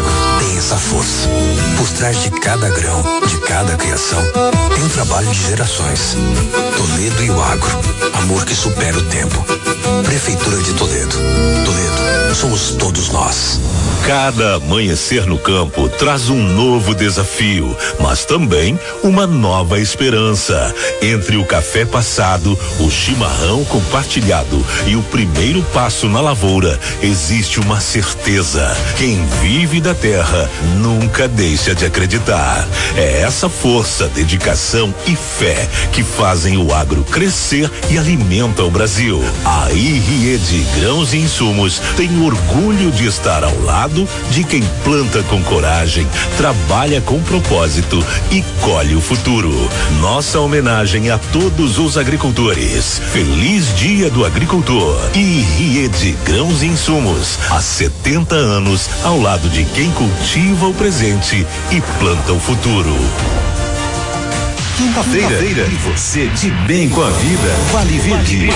tem essa força. Por trás de cada grão, de cada criação, tem um trabalho de gerações. Toledo e o agro, amor que supera o tempo. Prefeitura de Toledo. Toledo, somos todos nós. Cada amanhecer no campo traz um novo desafio, mas também uma nova esperança. Entre o café passado, o chimarrão compartilhado e o primeiro passo na lavoura, existe uma certeza: quem vive da terra nunca deixa de acreditar. É essa força, dedicação e fé que fazem o agro crescer e alimentam o Brasil. A I R I E D Grãos e Insumos tem orgulho de estar ao lado de quem planta com coragem, trabalha com propósito e colhe o futuro. Nossa homenagem a todos os agricultores. Feliz Dia do Agricultor. I R I E D Grãos e Insumos. Há setenta anos ao lado de quem cultiva o presente e planta o futuro. Quinta-feira, Quinta e você de bem com a vida. Vale Verde.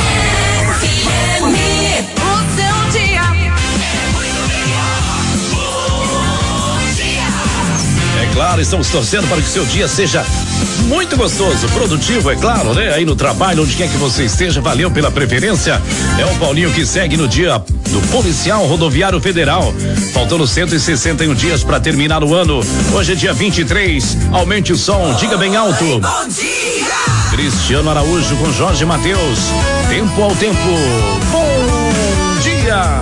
É claro, estamos torcendo para que o seu dia seja muito gostoso, produtivo, é claro, né? Aí no trabalho, onde quer que você esteja, valeu pela preferência. É o Paulinho que segue no dia do Policial Rodoviário Federal. Faltando cento e sessenta e um dias para terminar o ano. Hoje é dia vinte e três. Aumente o som, diga bem alto. Oi, bom dia! Cristiano Araújo com Jorge Mateus. Tempo ao tempo. Bom dia!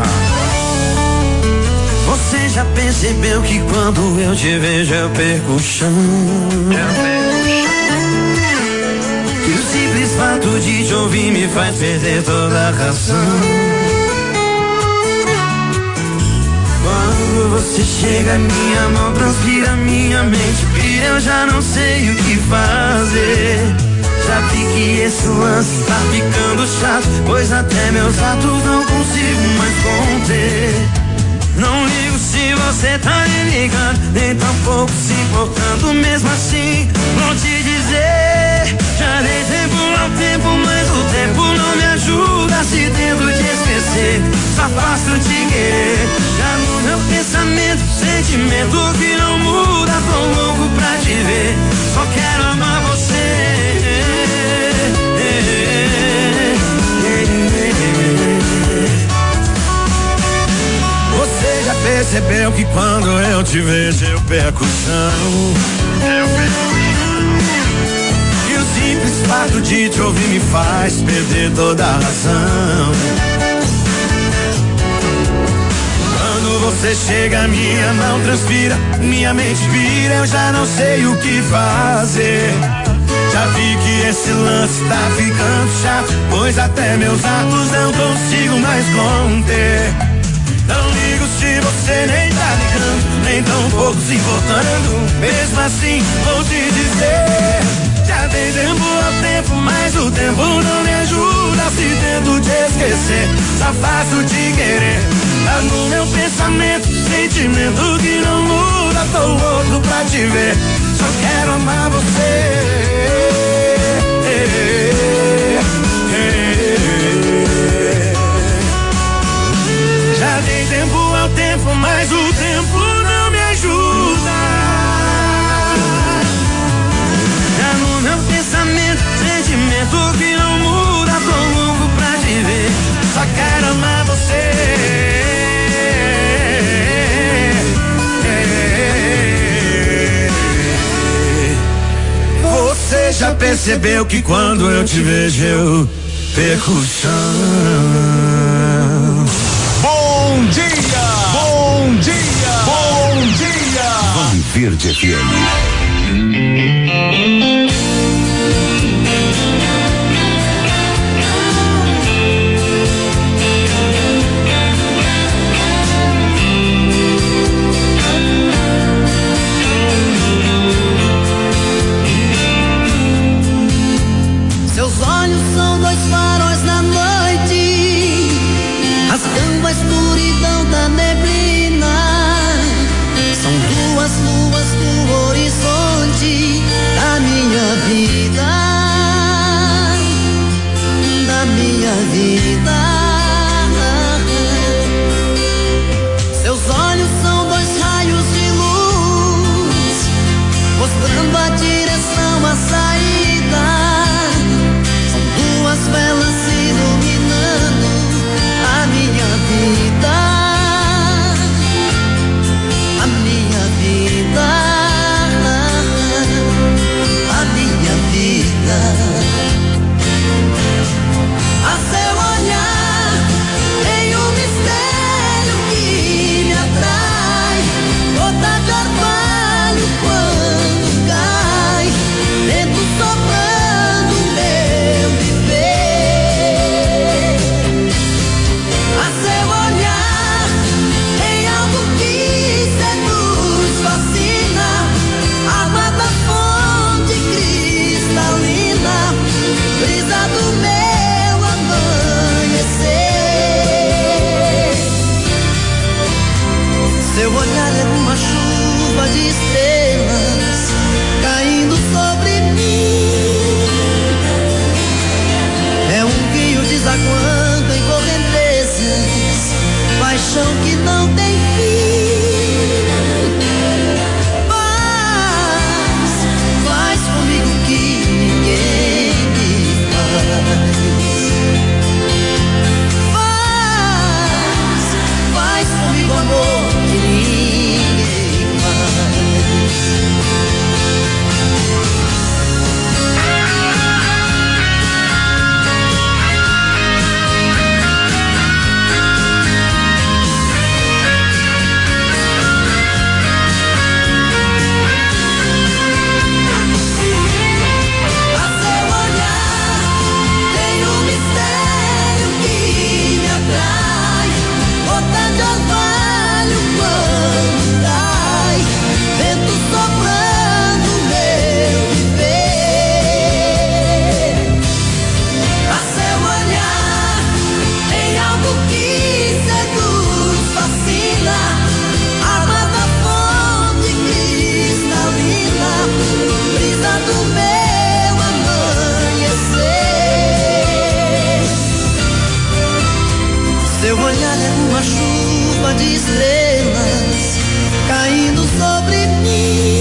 Você já percebeu que quando eu te vejo eu perco o chão? Que o simples fato de te ouvir me faz perder toda a razão. Quando você chega, minha mão transpira, minha mente vira, eu já não sei o que fazer. Já vi que esse lance tá ficando chato, pois até meus atos não consigo mais conter. Não ligo se você tá me ligando, nem tampouco se importando, mesmo assim vou te dizer. Já dei tempo ao tempo, mas o tempo não me ajuda. Se tento te esquecer, só faço te querer. Já no meu pensamento, sentimento que não muda. Tô louco pra te ver, só quero amar você. Você já percebeu que quando eu te vejo eu perco o chão? Eu perco. E o simples fato de te ouvir me faz perder toda a razão. Quando você chega, minha mão transpira, minha mente vira, eu já não sei o que fazer. Já vi que esse lance tá ficando chato, pois até meus atos não consigo mais conter. Não ligo se você nem tá ligando, nem tão pouco se importando. Mesmo assim, vou te dizer. Já dei tempo ao tempo, mas o tempo não me ajuda. Se tento te esquecer, só faço te querer. Tá no meu pensamento, sentimento que não muda. Tô louco pra te ver, só quero amar você. Já dei tempo ao tempo, mas o tempo não me ajuda. Já no meu pensamento, sentimento que não muda. Tô louco pra te ver, só quero amar você. Você já percebeu que quando eu te vejo eu perco o chão? Bom dia! Bom dia! Bom dia! Vale Verde F M. Seus olhos são dois faróis na noite, rasgando a escuridão da neblina. São duas luas no horizonte da minha olhar é uma chuva de estrelas caindo sobre mim. É um rio desaguando em correntezas, paixão que não tem fim. Faz, faz comigo que ninguém me faz. Faz, faz comigo amor que ninguém faz. Seu olhar é uma chuva de estrelas caindo sobre mim.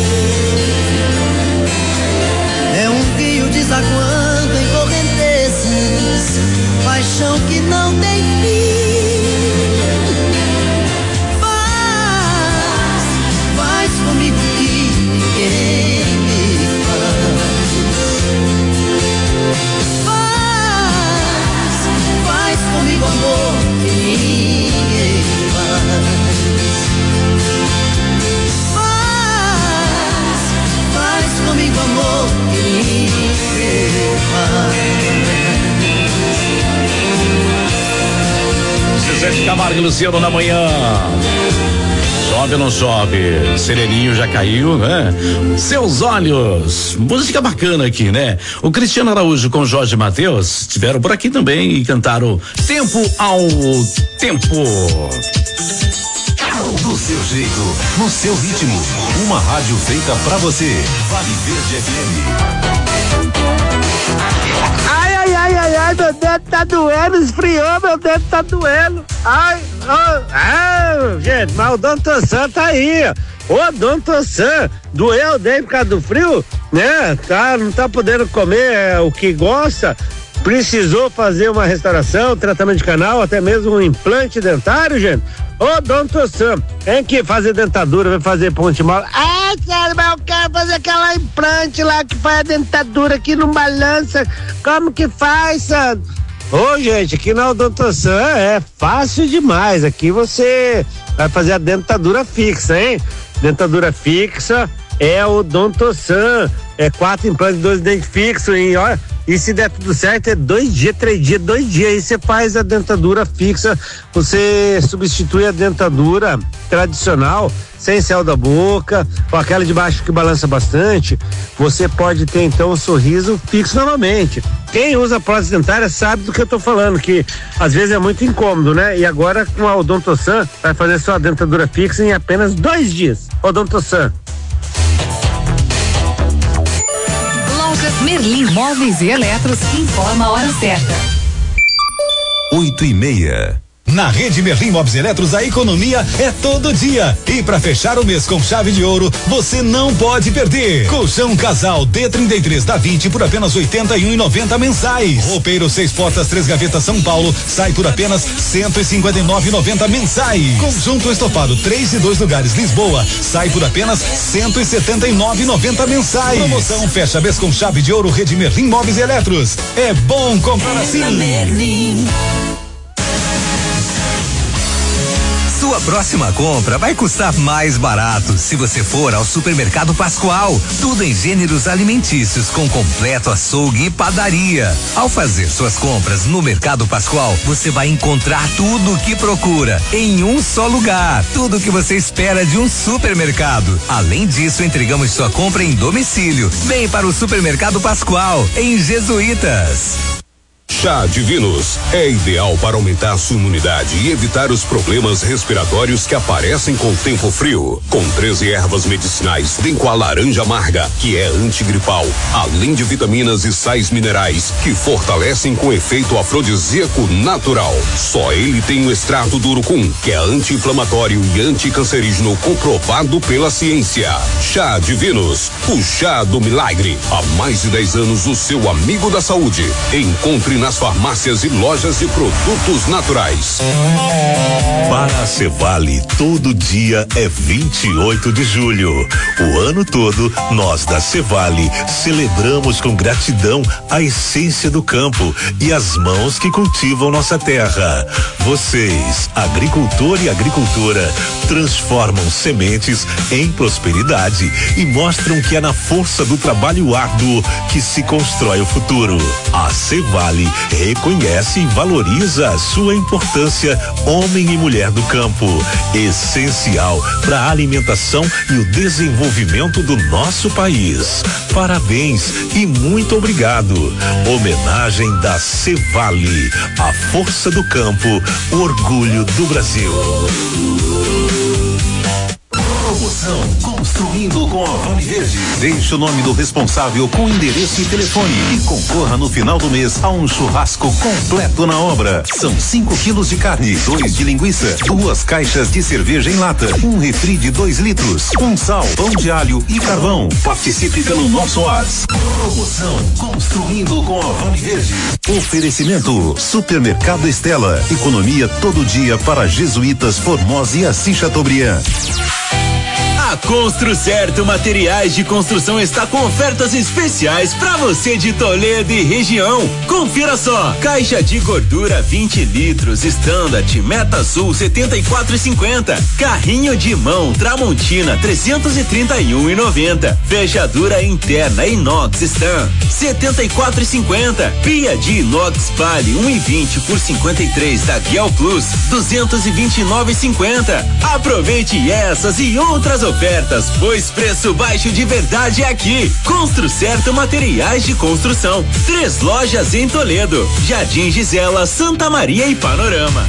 É um rio desaguando em correntezas, paixão que não tem fim. Faz, faz comigo que ninguém me faz. Faz, faz comigo amor que ninguém faz. Faz, faz comigo amor que ninguém faz. Zezé de Camargo e Luciano na manhã. Sobe ou não sobe? Sereninho já caiu, né? Seus olhos. Música bacana aqui, né? O Cristiano Araújo com Jorge Mateus estiveram por aqui também e cantaram Tempo ao Tempo. Do seu jeito, no seu ritmo. Uma rádio feita pra você. Vale Verde F M. Ai, ai, ai, ai, ai, meu dedo tá doendo, esfriou, meu dedo tá doendo. Ai, oh, ah, gente, mas o Dom Tossan tá aí, ó. Ô, Dom Tossan, doeu o dedo por causa do frio, né? Tá, não tá podendo comer é, o que gosta, precisou fazer uma restauração, tratamento de canal, até mesmo um implante dentário, gente. Ô, Dom Tossan, tem que fazer dentadura, vai fazer ponte mola. Ai, cara, mas eu quero fazer aquela implante lá que faz a dentadura que não balança. Como que faz, Sandro? Ô, gente, aqui na Odontossan é fácil demais. Aqui você vai fazer a dentadura fixa, hein? Dentadura fixa é o Odontossan. É quatro implantes, dois dentes fixos, hein? Olha. E se der tudo certo, é dois dias, três dias, dois dias. Aí você faz a dentadura fixa, você substitui a dentadura tradicional, sem céu da boca, com aquela de baixo que balança bastante. Você pode ter então um sorriso fixo novamente. Quem usa prótese dentária sabe do que eu tô falando, que às vezes é muito incômodo, né? E agora com a Odontossan vai fazer sua dentadura fixa em apenas dois dias. Odontossan. Merlin Móveis e Eletros informa a hora certa. Oito e meia. Na Rede Merlin Móveis e Eletros, a economia é todo dia. E para fechar o mês com chave de ouro, você não pode perder. Colchão Casal D trinta e três da vinte por apenas oitenta e um e noventa mensais. Roupeiro seis portas, três gavetas São Paulo sai por apenas cento e cinquenta e nove e noventa mensais. Conjunto estofado três e dois lugares Lisboa sai por apenas cento e setenta e nove e noventa mensais. Promoção fecha mês com chave de ouro. Rede Merlin Móveis e Eletros. É bom comprar assim. Merlin. Sua próxima compra vai custar mais barato se você for ao Supermercado Pascoal. Tudo em gêneros alimentícios com completo açougue e padaria. Ao fazer suas compras no Mercado Pascoal, você vai encontrar tudo o que procura em um só lugar. Tudo o que você espera de um supermercado. Além disso, entregamos sua compra em domicílio. Vem para o Supermercado Pascoal, em Jesuítas. Chá Divinos é ideal para aumentar sua imunidade e evitar os problemas respiratórios que aparecem com o tempo frio. Com treze ervas medicinais, vem com a laranja amarga, que é antigripal, além de vitaminas e sais minerais que fortalecem com efeito afrodisíaco natural. Só ele tem o extrato do urucum, que é anti-inflamatório e anticancerígeno comprovado pela ciência. Chá Divinos, o chá do milagre. Há mais de dez anos, o seu amigo da saúde. Encontre nas farmácias e lojas de produtos naturais. Para a Cevale, todo dia é vinte e oito de julho. O ano todo, nós da Cevale celebramos com gratidão a essência do campo e as mãos que cultivam nossa terra. Vocês, agricultor e agricultora, transformam sementes em prosperidade e mostram que é na força do trabalho árduo que se constrói o futuro. A Cevale reconhece e valoriza a sua importância, homem e mulher do campo, essencial para a alimentação e o desenvolvimento do nosso país. Parabéns e muito obrigado. Homenagem da Cevale, a força do campo, o orgulho do Brasil. Promoção Construindo com a Vale Verde. Deixe o nome do responsável com endereço e telefone e concorra no final do mês a um churrasco completo na obra. São cinco quilos de carne, dois de linguiça, duas caixas de cerveja em lata, um refri de dois litros, um sal, pão de alho e carvão. Participe pelo nosso WhatsApp. Promoção Construindo com a Vale Verde. Oferecimento Supermercado Estela. Economia todo dia para Jesuítas, Formosa e Assis Chateaubriand. A Construcerto Materiais de Construção está com ofertas especiais para você de Toledo e região. Confira só: caixa de gordura vinte litros Standard Meta Sul setenta e quatro e cinquenta, carrinho de mão Tramontina trezentos e trinta e um e noventa, fechadura interna inox Stan setenta e quatro e cinquenta, pia de inox Pali um e vinte por cinquenta e três da Guel Plus duzentos e vinte e nove e cinquenta. Aproveite essas e outras ofertas. Ofertas, pois preço baixo de verdade é aqui. Construcerto Materiais de Construção. Três lojas em Toledo: Jardim Gisela, Santa Maria e Panorama.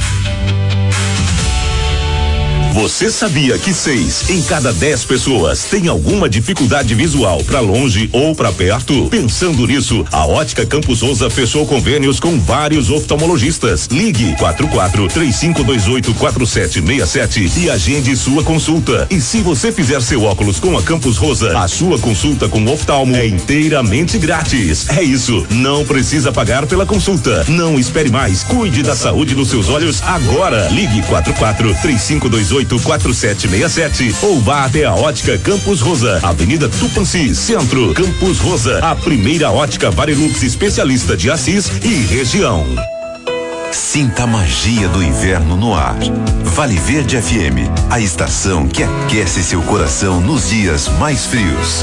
Você sabia que seis em cada dez pessoas tem alguma dificuldade visual para longe ou para perto? Pensando nisso, a Ótica Campos Rosa fechou convênios com vários oftalmologistas. Ligue quatro quatro três cinco dois oito quatro sete seis sete e agende sua consulta. E se você fizer seu óculos com a Campos Rosa, a sua consulta com oftalmo é inteiramente grátis. É isso, não precisa pagar pela consulta. Não espere mais, cuide da saúde dos seus olhos agora. Ligue quatro quatro três cinco dois oito quatro sete seis sete ou vá até a Ótica Campos Rosa, Avenida Tupanci, Centro. Campos Rosa, a primeira ótica Varilux especialista de Assis e região. Sinta a magia do inverno no ar. Vale Verde F M, a estação que aquece seu coração nos dias mais frios.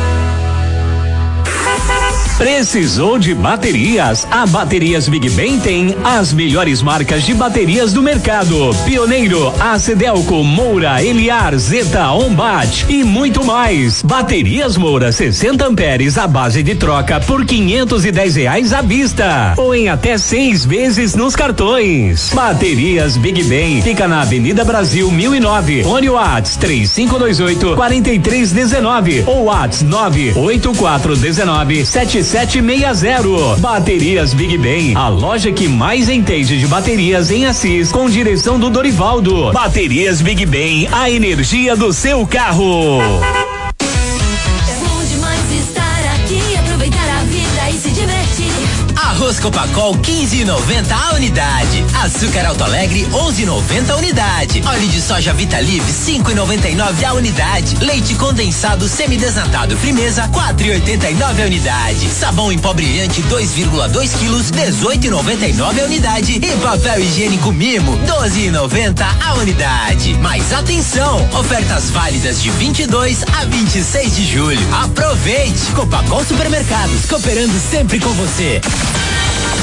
Precisou de baterias? A Baterias Big Ben tem as melhores marcas de baterias do mercado: Pioneiro, Acedelco, Moura, Eliar, Zeta, Ombat e muito mais. Baterias Moura sessenta amperes à base de troca por quinhentos e dez reais à vista ou em até seis vezes nos cartões. Baterias Big Ben fica na Avenida Brasil mil e nove. Fone Whats três cinco dois oito quatro três um nove ou Whats nove oito quatro um nove sete sete seis zero. Baterias Big Ben, a loja que mais entende de baterias em Assis, com direção do Dorivaldo. Baterias Big Ben, a energia do seu carro. É bom demais estar aqui, aproveitar a vida e se divertir. Arroz Copacol quinze e noventa a unidade. Açúcar Alto Alegre onze e noventa a unidade. Óleo de soja Vitalive cinco e noventa e nove a unidade. Leite condensado semidesnatado Frimeza quatro e oitenta e nove a unidade. Sabão em pó brilhante dois vírgula dois quilos dezoito e noventa e nove a unidade. E papel higiênico Mimo doze e noventa a unidade. Mas atenção, ofertas válidas de vinte e dois a vinte e seis de julho. Aproveite! Copacol Supermercados, cooperando sempre com você.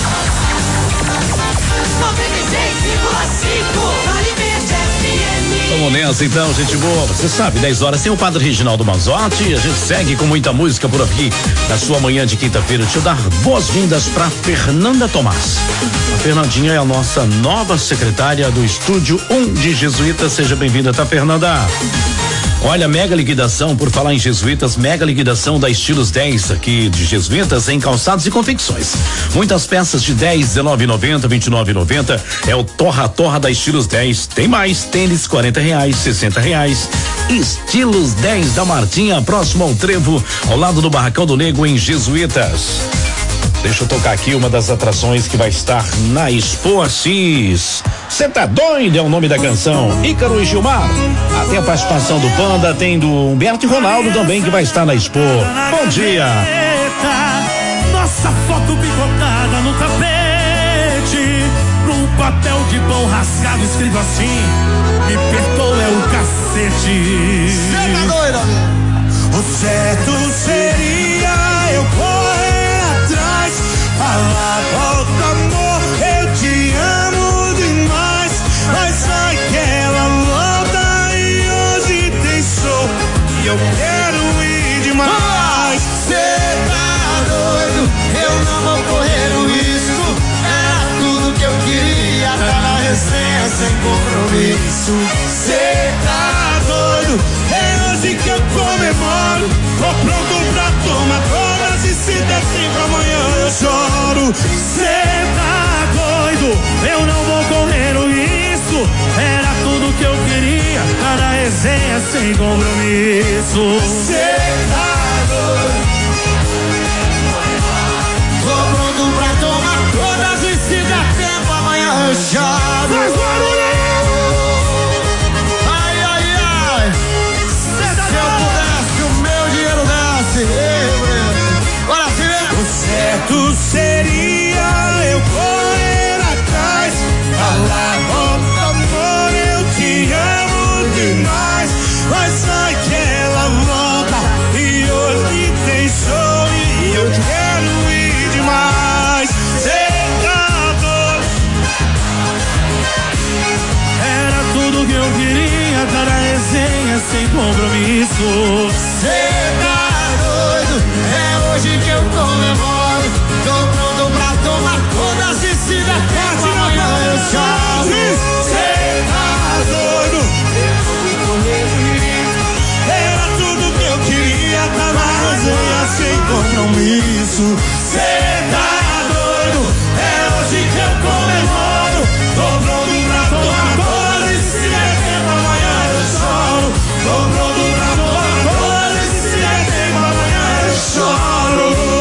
noventa e seis vírgula cinco Vale Verde F M. Vamos nessa então, gente boa. Você sabe, dez horas tem o Padre Reginaldo Manzotti e a gente segue com muita música por aqui na sua manhã de quinta-feira. Deixa eu dar boas-vindas para Fernanda Tomás. A Fernandinha é a nossa nova secretária do Estúdio um de Jesuítas. Seja bem-vinda, tá, Fernanda? Olha, mega liquidação, por falar em Jesuítas, mega liquidação da Estilos dez aqui de Jesuítas em calçados e confecções. Muitas peças de dez, dezenove e noventa, vinte e nove e noventa. É o Torra Torra da Estilos dez. Tem mais, tênis quarenta reais, sessenta reais. Estilos dez da Martinha, próximo ao Trevo, ao lado do Barracão do Nego em Jesuítas. Deixa eu tocar aqui uma das atrações que vai estar na Expo Assis. Cê tá doido é o nome da canção. Ícaro e Gilmar. Até a participação do Panda, tem do Humberto e Ronaldo também que vai estar na Expo. Bom dia. Nossa foto picotada no tapete, num papel de pão rasgado escrito assim: me perdoa é o cacete. Cê tá doido, amigo? O certo seria eu correr atrás, falar volta amor, eu te amo demais, mas vai que ela volta e hoje tem show e eu quero ir demais. Cê tá doido, eu não vou correr o risco, era tudo que eu queria, tá na resenha sem compromisso. Cê tá doido, é hoje que eu comemoro, tô pronto pra tomar todas e se der tempo amanhã eu choro. Cê tá doido, eu não vou correr o risco, era tudo que eu queria, tá na resenha sem compromisso. Cê tá doido, tô pronto pra tomar todas e se der tempo amanhã eu choro. Faz barulho! Ai, ai, ai! Cê tá se eu pudesse o meu dinheiro desce. Bora se ver! O certo seria eu correr atrás, falar volta amor, eu te amo demais, mas vai que ela volta e hoje tem show e eu quero ir demais. Cê tá doido, era tudo que eu queria, tá na resenha sem compromisso. Cê tá doido, é hoje que eu comemoro, tô pronto pra tomar todas e se der tempo amanhã eu choro. Cê tá doido, era tudo que eu queria, tá na resenha sem compromisso. Cê tá doido, é hoje que eu comemoro, tô pronto pra tomar todas e se der tempo amanhã eu choro. Tô pronto pra tomar todas e se der tempo amanhã eu choro.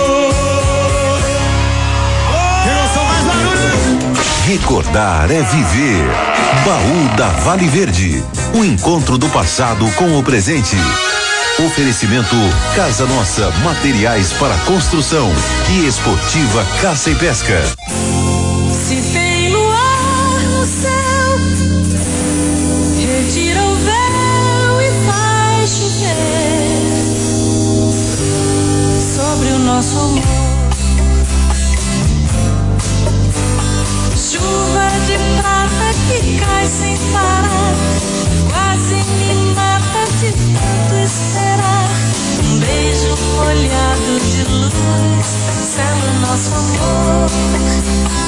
Recordar é viver. Baú da Vale Verde. O encontro do passado com o presente. Oferecimento Casa Nossa, materiais para construção e Esportiva Caça e Pesca. Se tem luar no céu, retira o véu e faz chover sobre o nosso amor. Chuva de prata que cai sem parar, quase me mata de tanto esperar. Um beijo molhado de luz, sela o nosso amor.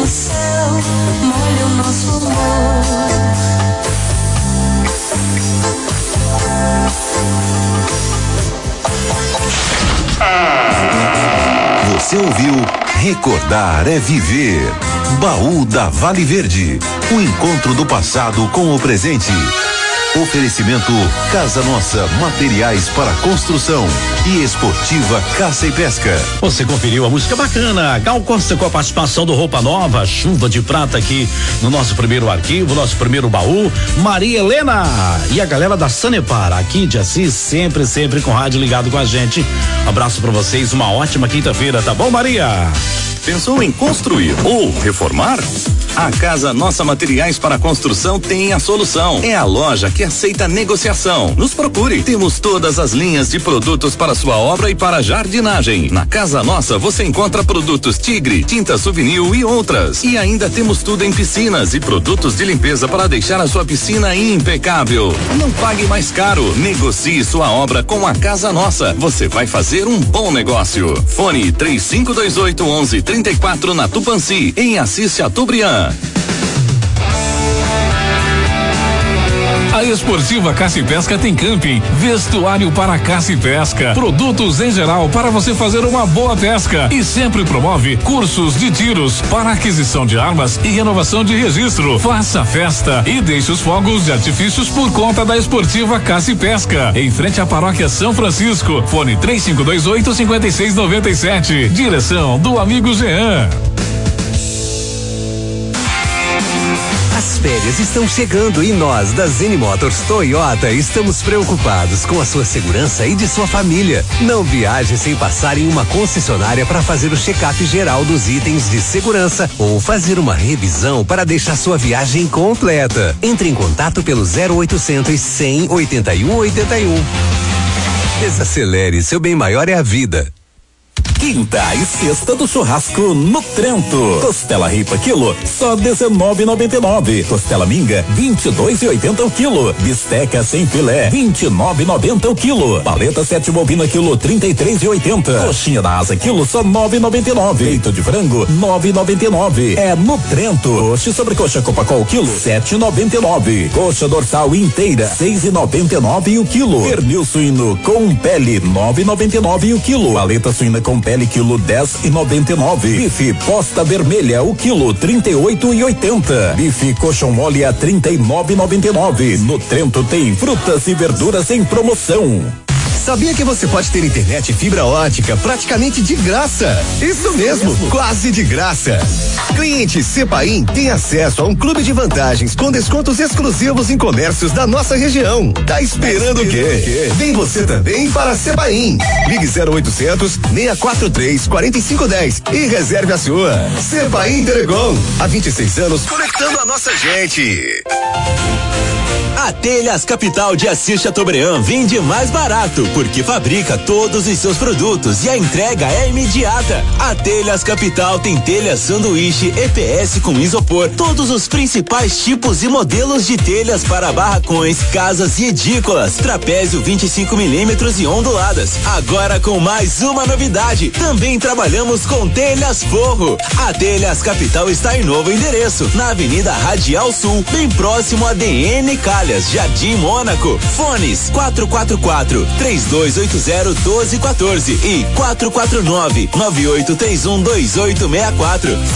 céu molha o nosso amor. Você ouviu Recordar é Viver. Baú da Vale Verde. O encontro do passado com o presente. Oferecimento Casa Nossa, materiais para construção e Esportiva Caça e Pesca. Você conferiu a música bacana, Gal Costa com a participação do Roupa Nova, Chuva de Prata aqui no nosso primeiro arquivo, nosso primeiro baú, Maria Helena e a galera da Sanepar aqui de Assis, sempre, sempre com o rádio ligado com a gente. Abraço pra vocês, uma ótima quinta-feira, tá bom, Maria? Pensou em construir ou reformar? A Casa Nossa Materiais para Construção tem a solução. É a loja que aceita negociação. Nos procure. Temos todas as linhas de produtos para sua obra e para jardinagem. Na Casa Nossa você encontra produtos Tigre, tinta Souvenir e outras. E ainda temos tudo em piscinas e produtos de limpeza para deixar a sua piscina impecável. Não pague mais caro. Negocie sua obra com a Casa Nossa. Você vai fazer um bom negócio. Fone três cinco dois oito, onze, trinta e quatro na Tupanci, em Assis Chateaubriand. A Esportiva Caça e Pesca tem camping, vestuário para caça e pesca, produtos em geral para você fazer uma boa pesca e sempre promove cursos de tiros para aquisição de armas e renovação de registro. Faça festa e deixe os fogos de artifícios por conta da Esportiva Caça e Pesca, em frente à Paróquia São Francisco. Fone três cinco dois oito, cinco seis nove sete. Direção do amigo Jean. As férias estão chegando e nós, da Zene Motors Toyota, estamos preocupados com a sua segurança e de sua família. Não viaje sem passar em uma concessionária para fazer o check-up geral dos itens de segurança ou fazer uma revisão para deixar sua viagem completa. Entre em contato pelo zero oitocentos, cem, oitenta e um, oitenta e um. Desacelere, seu bem maior é a vida. Quinta e sexta do churrasco no Trento. Costela ripa quilo, só dezenove e noventa e nove. Costela minga, vinte e dois e oitenta o quilo. Bisteca sem filé, vinte e nove e noventa o quilo. Paleta sete bovina quilo, trinta e três e oitenta. Coxinha da asa quilo, só nove e noventa e nove. Peito de frango, nove e noventa e nove. É no Trento. Coxa sobre coxa Copacol quilo, sete e noventa e nove. Coxa dorsal inteira, seis e noventa e nove o quilo. Pernil suíno com pele, nove e noventa e nove o quilo. Paleta suína com pele quilo, dez e noventa e nove. Bife posta vermelha o quilo, trinta e oito e oitenta. Bife coxão mole a trinta e nove e noventa e nove. No Trento tem frutas e verduras em promoção. Sabia que você pode ter internet e fibra ótica praticamente de graça? Isso mesmo, quase de graça. Cliente Cepaim tem acesso a um clube de vantagens com descontos exclusivos em comércios da nossa região. Tá esperando o quê? Vem você também para Cepaim. Ligue zero oitocentos, seis quatro três, quatro cinco um zero e reserve a sua. Cepaim Telecom, há vinte e seis anos conectando a nossa gente. A Telhas Capital de Assis Chateaubriand vende mais barato, porque fabrica todos os seus produtos e a entrega é imediata. A Telhas Capital tem telhas sanduíche E P S com isopor, todos os principais tipos e modelos de telhas para barracões, casas e edículas, trapézio vinte e cinco milímetros e onduladas. Agora com mais uma novidade, também trabalhamos com telhas forro. A Telhas Capital está em novo endereço, na Avenida Radial Sul, bem próximo a D N Calhas, Jardim Mônaco. Fones quatro quatro quatro, três dois oito zero, um dois um quatro e quatro quatro nove, nove oito três um, dois oito seis quatro.